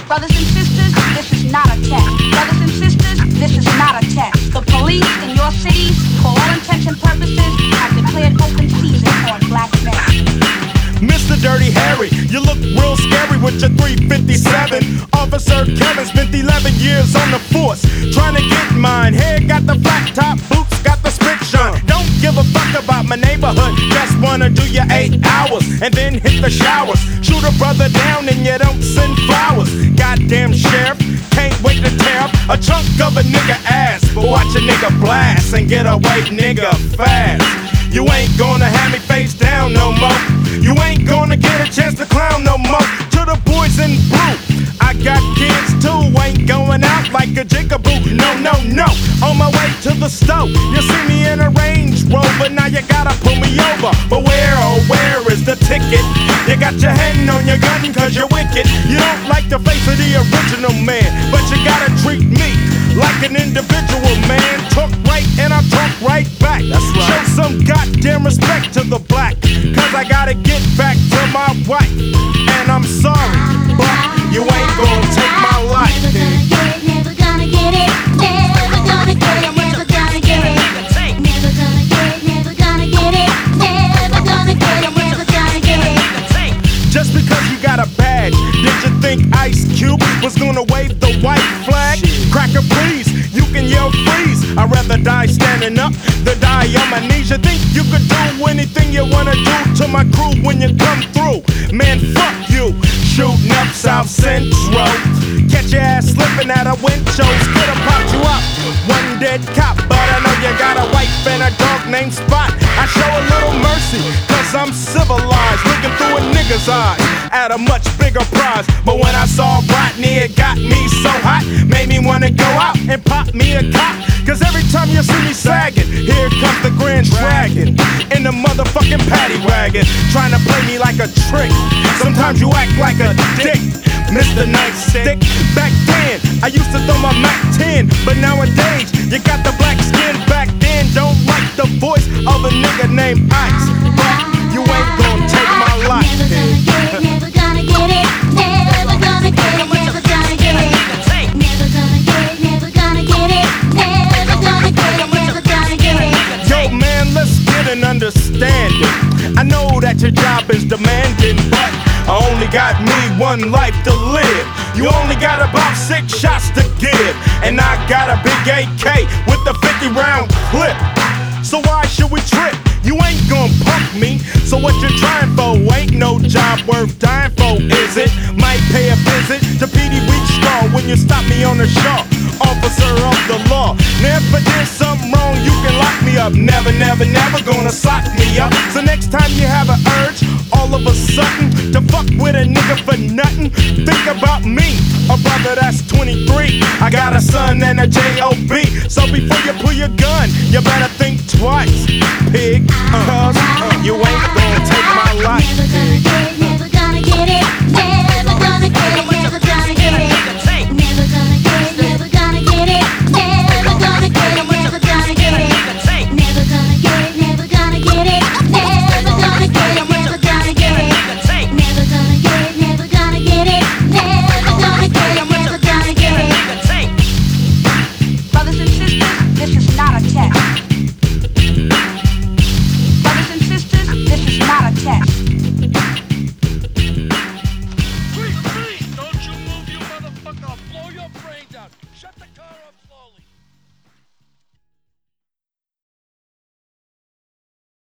Brothers and sisters, this is not a test. Brothers and sisters, this is not a test. The police in your cities, for all intents and purposes, have declared open season on black men. Mr. Dirty Harry, you look real scary with your 357. Officer Kevin spent 11 years on the force, trying to get mine. Hair got the flat top, boots got the spit shine. Don't give a fuck about my neighborhood, just wanna do your 8 hours and then hit the showers. Shoot a brother down and you don't send flowers. Goddamn sheriff, can't wait to tear up a chunk of a nigga ass. But watch a nigga blast and get away, nigga, fast. You ain't gonna have me face down no more. You ain't gonna get a chance to clown no more. To the boys in blue, I got kids too. Ain't going out like a jigaboo. No, no, no. On my way to the stove, you see me in a Range Rover. Now you gotta pull me over. But where, oh, where is the ticket? You got your hand on your gun cause you're wicked. You don't like the face of the original man, but you gotta treat me like an individual, man. Talk right and I talk right back. That's right. Show some goddamn respect to the black, cause I gotta get back to my wife. And I'm sorry, but you ain't gonna take my life. Never gonna get it, never gonna get it, never gonna get it, never gonna get it, never gonna get it, never gonna get it, never gonna get it. Just because you got a badge, did you think Ice Cube was gonna wave the white flag? Cracker, please, you can yell freeze. I'd rather die standing up than die on my knees. You think you could do anything you wanna do to my crew when you come through? Man, fuck you. Shooting up South Central, catch your ass slipping at a wind shows. Could've popped you up, one dead cop, but I know you got a wife and a dog named Spot. I show a little mercy, cause I'm civilized, looking through a nigga's eyes at a much bigger prize. But when I saw Rodney, it got me so hot, made me wanna go out and pop me a cop. Cause every time you see me sagging, here comes the Grand Dragon in the motherfucking paddy wagon, trying to play me like a trick. Sometimes you act like a dick, Mr. Nightstick. Back then, I used to throw my Mac 10, but nowadays, you got the black skin. Back then, don't like the voice of a nigga named Ice, but you ain't gonna take my life. Never gonna get it, never gonna get it, never gonna get it, never gonna get it, never gonna get it, never gonna get it, never gonna get it. Yo, man, let's get an understanding. I know that your job is demanding, but I only got me one life to live. You only got about 6 shots to give, and I got a big AK with a 50-round clip. So why should we trip? You ain't gon' punk me. So what you trying for? Ain't no job worth dying for, is it? Might pay a visit to PD Weekstraw when you stop me on the shore. Officer of the law. Now if I did something wrong, you can lock me up. Never, never, never gonna sock me up. So next time you have an urge, all of a sudden, to fuck with a nigga for nothing, think about me, a brother that's 23. I got a son and a J.O.B. So before you pull your gun, you better think twice, pig. Cause you ain't gonna take my life. Never gonna get it, never gonna get it, never gonna get it, never gonna get it, never gonna get it, never gonna get it, never gonna get it, never gonna get it, never gonna get it, never gonna get it, never gonna get it, never gonna get it, never gonna get it, never gonna get it, never gonna get it, never gonna get it. Brothers and sisters, this is not a test. Brothers and sisters, this is not a test. Please, don't you move, you motherfucker! I'll blow your brains out! Shut the car up slowly!